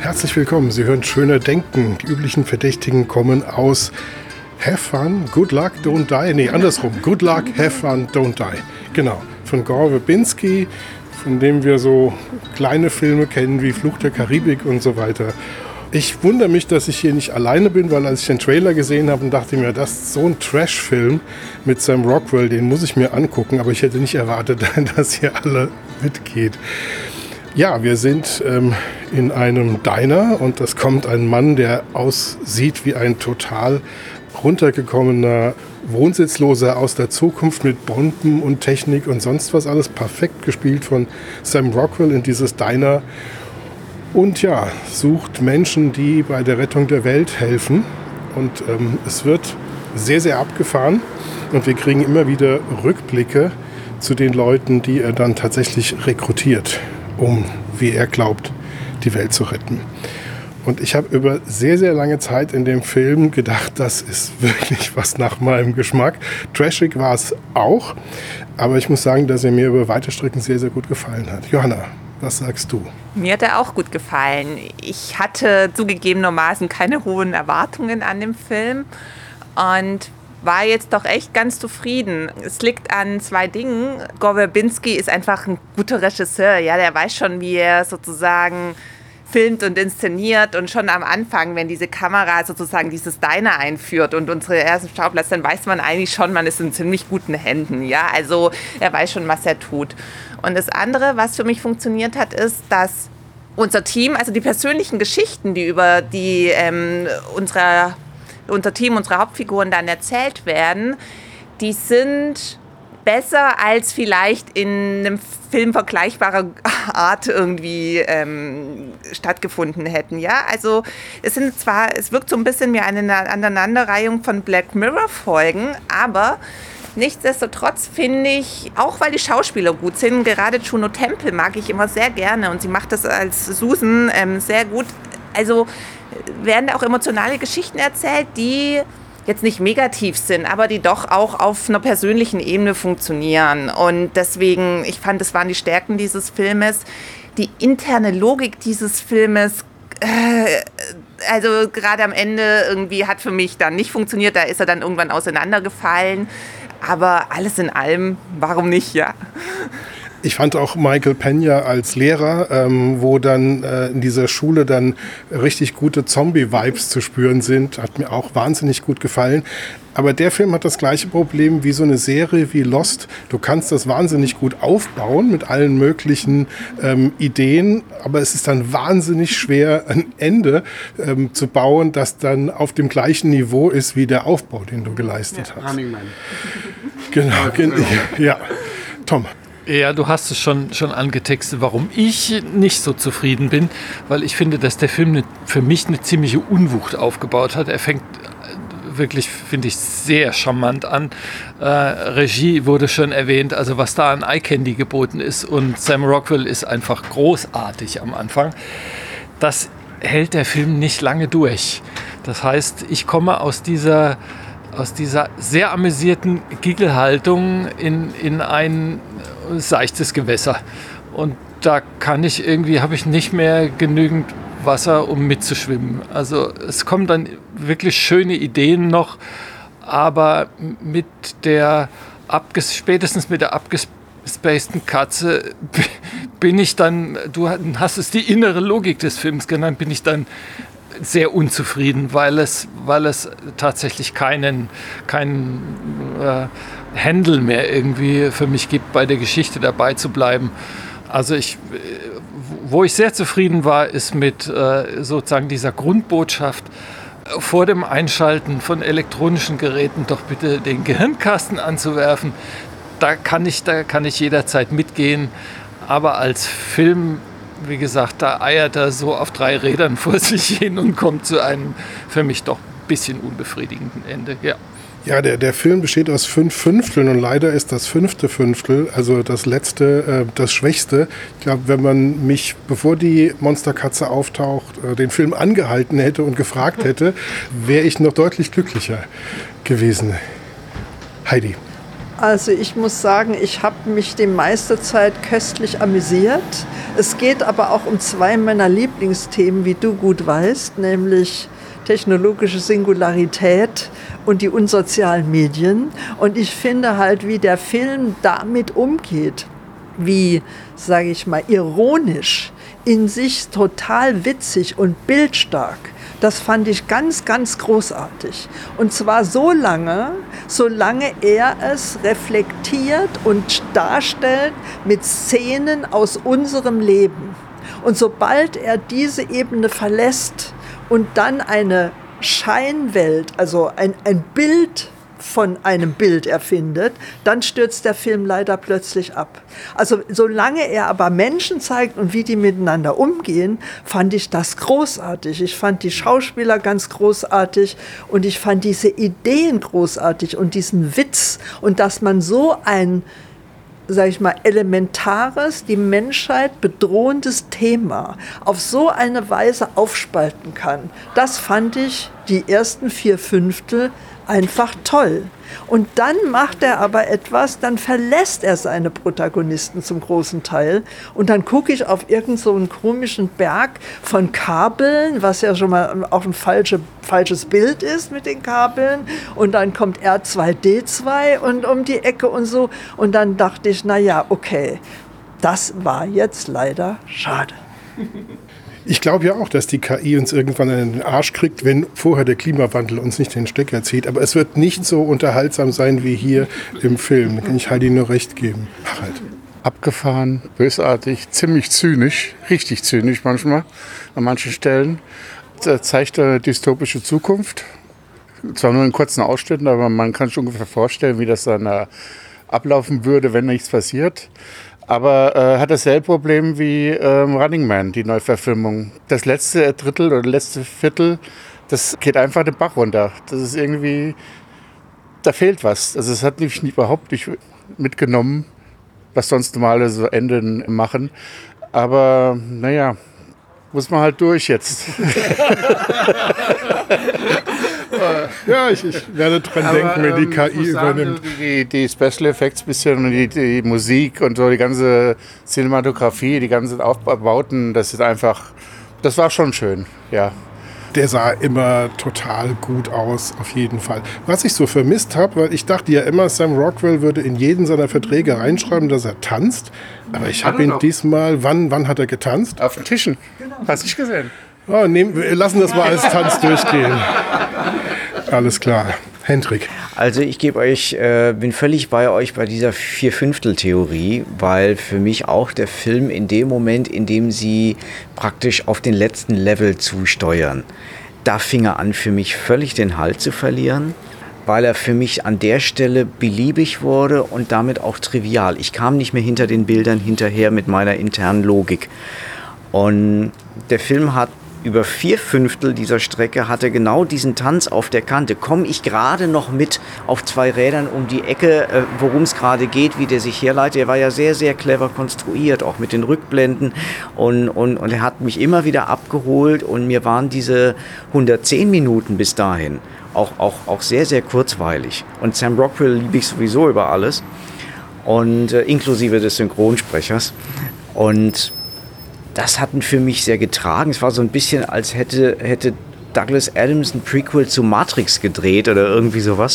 Herzlich willkommen. Sie hören Schöner Denken. Die üblichen Verdächtigen kommen aus Have Fun, Good Luck, Don't Die. Nee, andersrum. Good Luck, Have Fun, Don't Die. Genau. Von Gore Verbinski, von dem wir so kleine Filme kennen wie Fluch der Karibik und so weiter. Ich wundere mich, dass ich hier nicht alleine bin, weil als ich den Trailer gesehen habe, dachte ich mir, das ist so ein Trash-Film mit Sam Rockwell, den muss ich mir angucken, aber ich hätte nicht erwartet, dass hier alle mitgeht. Ja, wir sind in einem Diner und es kommt ein Mann, der aussieht wie ein total runtergekommener Wohnsitzloser aus der Zukunft mit Bomben und Technik und sonst was alles, perfekt gespielt von Sam Rockwell in dieses Diner. Und ja, sucht Menschen, die bei der Rettung der Welt helfen. Und es wird sehr, sehr abgefahren. Und wir kriegen immer wieder Rückblicke zu den Leuten, die er dann tatsächlich rekrutiert, um, wie er glaubt, die Welt zu retten. Und ich habe über sehr, sehr lange Zeit in dem Film gedacht, das ist wirklich was nach meinem Geschmack. Trashig war es auch. Aber ich muss sagen, dass er mir über weite Strecken sehr, sehr gut gefallen hat. Johanna, was sagst du? Mir hat er auch gut gefallen. Ich hatte zugegebenermaßen keine hohen Erwartungen an den Film und war jetzt doch echt ganz zufrieden. Es liegt an zwei Dingen. Gore Verbinski ist einfach ein guter Regisseur. Ja, der weiß schon, wie er sozusagen filmt und inszeniert, und schon am Anfang, wenn diese Kamera sozusagen dieses Diner einführt und unsere ersten Schauplatz, dann weiß man eigentlich schon, man ist in ziemlich guten Händen. Ja, also er weiß schon, was er tut. Und das andere, was für mich funktioniert hat, ist, dass unser Team, also die persönlichen Geschichten, die über die unser Team, unsere Hauptfiguren dann erzählt werden, die sind besser als vielleicht in einem Film vergleichbarer Art irgendwie stattgefunden hätten. Ja, also es wirkt so ein bisschen wie eine Aneinanderreihung von Black Mirror Folgen, aber nichtsdestotrotz finde ich, auch weil die Schauspieler gut sind, gerade Juno Temple mag ich immer sehr gerne und sie macht das als Susan sehr gut. Also werden auch emotionale Geschichten erzählt, die jetzt nicht negativ sind, aber die doch auch auf einer persönlichen Ebene funktionieren. Und deswegen, ich fand, das waren die Stärken dieses Filmes. Die interne Logik dieses Filmes, also gerade am Ende irgendwie hat für mich dann nicht funktioniert. Da ist er dann irgendwann auseinandergefallen. Aber alles in allem, warum nicht, ja? Ich fand auch Michael Peña als Lehrer, wo dann in dieser Schule dann richtig gute Zombie-Vibes zu spüren sind, hat mir auch wahnsinnig gut gefallen. Aber der Film hat das gleiche Problem wie so eine Serie wie Lost. Du kannst das wahnsinnig gut aufbauen mit allen möglichen Ideen, aber es ist dann wahnsinnig schwer, ein Ende zu bauen, das dann auf dem gleichen Niveau ist wie der Aufbau, den du geleistet hast. Running Man. Genau, ja. Tom. Ja, du hast es schon angetextet, warum ich nicht so zufrieden bin, weil ich finde, dass der Film für mich eine ziemliche Unwucht aufgebaut hat. Er fängt wirklich, finde ich, sehr charmant an. Regie wurde schon erwähnt, also was da an Eye-Candy geboten ist, und Sam Rockwell ist einfach großartig am Anfang. Das hält der Film nicht lange durch. Das heißt, ich komme aus dieser sehr amüsierten Giggelhaltung in ein seichtes Gewässer. Und da habe ich nicht mehr genügend Wasser, um mitzuschwimmen. Also es kommen dann wirklich schöne Ideen noch, aber spätestens mit der abgespaceden Katze bin ich dann, du hast es die innere Logik des Films genannt, bin ich dann sehr unzufrieden, weil es tatsächlich keinen Händel mehr irgendwie für mich gibt, bei der Geschichte dabei zu bleiben. Also wo ich sehr zufrieden war, ist mit sozusagen dieser Grundbotschaft: vor dem Einschalten von elektronischen Geräten doch bitte den Gehirnkasten anzuwerfen. Da kann ich jederzeit mitgehen, aber als Film, wie gesagt, da eiert er so auf 3 Rädern vor sich hin und kommt zu einem für mich doch ein bisschen unbefriedigenden Ende. Ja, der Film besteht aus 5 Fünfteln und leider ist das 5. Fünftel, also das letzte, das Schwächste. Ich glaube, wenn man mich, bevor die Monsterkatze auftaucht, den Film angehalten hätte und gefragt hätte, wäre ich noch deutlich glücklicher gewesen. Heidi. Also ich muss sagen, ich habe mich die meiste Zeit köstlich amüsiert. Es geht aber auch um zwei meiner Lieblingsthemen, wie du gut weißt, nämlich technologische Singularität und die unsozialen Medien. Und ich finde halt, wie der Film damit umgeht, wie, sage ich mal, ironisch, in sich total witzig und bildstark. Das fand ich ganz, ganz großartig. Und zwar solange er es reflektiert und darstellt mit Szenen aus unserem Leben. Und sobald er diese Ebene verlässt und dann eine Scheinwelt, also ein Bild von einem Bild erfindet, dann stürzt der Film leider plötzlich ab. Also solange er aber Menschen zeigt und wie die miteinander umgehen, fand ich das großartig. Ich fand die Schauspieler ganz großartig und ich fand diese Ideen großartig und diesen Witz und dass man so ein, sag ich mal, elementares, die Menschheit bedrohendes Thema auf so eine Weise aufspalten kann. Das fand ich die ersten 4/5 einfach toll. Und dann macht er aber etwas, dann verlässt er seine Protagonisten zum großen Teil und dann gucke ich auf irgend so einen komischen Berg von Kabeln, was ja schon mal auch ein falsches Bild ist mit den Kabeln und dann kommt R2D2 und um die Ecke und so und dann dachte ich, naja, okay, das war jetzt leider schade. Ich glaube ja auch, dass die KI uns irgendwann in den Arsch kriegt, wenn vorher der Klimawandel uns nicht den Stecker zieht. Aber es wird nicht so unterhaltsam sein wie hier im Film. Da kann ich Heidi nur recht geben. Harald. Abgefahren, bösartig, ziemlich zynisch, richtig zynisch manchmal an manchen Stellen. Das zeigt eine dystopische Zukunft. Zwar nur in kurzen Ausschnitten, aber man kann sich ungefähr vorstellen, wie das dann ablaufen würde, wenn nichts passiert. Aber hat dasselbe Problem wie Running Man, die Neuverfilmung. Das letzte Drittel oder letzte Viertel, das geht einfach den Bach runter. Das ist irgendwie, da fehlt was. Also es hat mich überhaupt nicht mitgenommen, was sonst normale so Enden machen. Aber naja, muss man halt durch jetzt. Ja, ich werde dran denken, wenn die KI übernimmt. Die Special Effects bisschen und die Musik und so, die ganze Cinematografie, die ganzen Aufbauten, das war schon schön, ja. Der sah immer total gut aus, auf jeden Fall. Was ich so vermisst habe, weil ich dachte ja immer, Sam Rockwell würde in jeden seiner Verträge reinschreiben, dass er tanzt. Aber ich habe ihn diesmal, wann hat er getanzt? Auf den Tischen. Hast du nicht gesehen? Oh, wir lassen das mal als Tanz durchgehen. Alles klar. Hendrik. Also ich bin völlig bei euch bei dieser 4/5-Theorie, weil für mich auch der Film in dem Moment, in dem sie praktisch auf den letzten Level zusteuern, da fing er an, für mich völlig den Halt zu verlieren, weil er für mich an der Stelle beliebig wurde und damit auch trivial. Ich kam nicht mehr hinter den Bildern hinterher mit meiner internen Logik. Und der Film hat über 4/5 dieser Strecke hatte genau diesen Tanz auf der Kante. Komme ich gerade noch mit auf 2 Rädern um die Ecke, worum es gerade geht, wie der sich herleitet. Er war ja sehr, sehr clever konstruiert, auch mit den Rückblenden. Und er hat mich immer wieder abgeholt. Und mir waren diese 110 Minuten bis dahin auch sehr, sehr kurzweilig. Und Sam Rockwell liebe ich sowieso über alles. Und inklusive des Synchronsprechers. Und das hat ihn für mich sehr getragen. Es war so ein bisschen, als hätte Douglas Adams ein Prequel zu Matrix gedreht oder irgendwie sowas.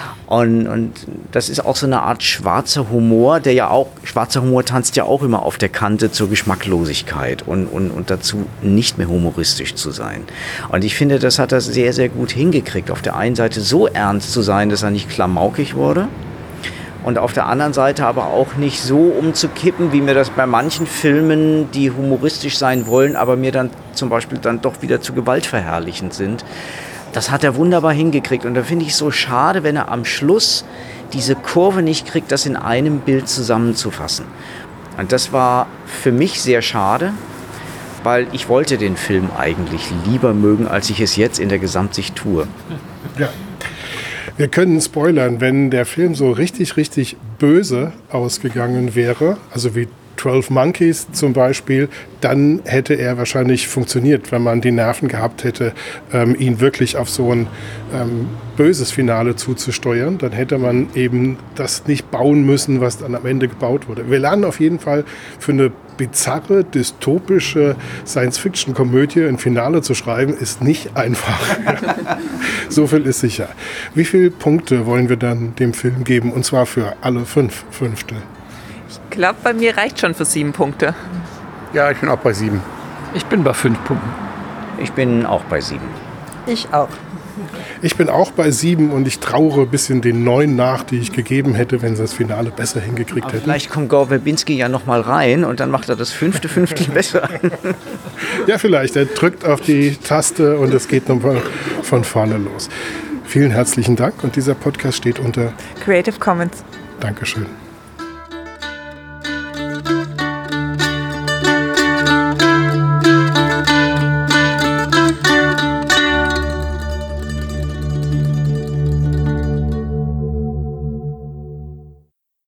Und das ist auch so eine Art schwarzer Humor, schwarzer Humor tanzt ja auch immer auf der Kante zur Geschmacklosigkeit und dazu nicht mehr humoristisch zu sein. Und ich finde, das hat er sehr, sehr gut hingekriegt. Auf der einen Seite so ernst zu sein, dass er nicht klamaukig wurde. Und auf der anderen Seite aber auch nicht so umzukippen, wie mir das bei manchen Filmen, die humoristisch sein wollen, aber mir dann zum Beispiel dann doch wieder zu gewaltverherrlichend sind. Das hat er wunderbar hingekriegt. Und da finde ich es so schade, wenn er am Schluss diese Kurve nicht kriegt, das in einem Bild zusammenzufassen. Und das war für mich sehr schade, weil ich wollte den Film eigentlich lieber mögen, als ich es jetzt in der Gesamtsicht tue. Ja. Wir können spoilern, wenn der Film so richtig, richtig böse ausgegangen wäre, also wie 12 Monkeys zum Beispiel, dann hätte er wahrscheinlich funktioniert, wenn man die Nerven gehabt hätte, ihn wirklich auf so ein böses Finale zuzusteuern. Dann hätte man eben das nicht bauen müssen, was dann am Ende gebaut wurde. Wir lernen auf jeden Fall, für eine bizarre, dystopische Science-Fiction-Komödie ein Finale zu schreiben, ist nicht einfach. So viel ist sicher. Wie viele Punkte wollen wir dann dem Film geben? Und zwar für alle 5 Fünftel. Ich glaube, bei mir reicht schon für 7 Punkte. Ja, ich bin auch bei 7. Ich bin bei 5 Punkten. Ich bin auch bei 7. Ich auch. Ich bin auch bei 7 und ich trauere ein bisschen den 9 nach, die ich gegeben hätte, wenn sie das Finale besser hingekriegt hätten. Vielleicht kommt Gore Verbinski ja noch mal rein und dann macht er das 5. Fünftel besser. Ja, vielleicht. Er drückt auf die Taste und es geht nochmal von vorne los. Vielen herzlichen Dank und dieser Podcast steht unter Creative Commons. Dankeschön.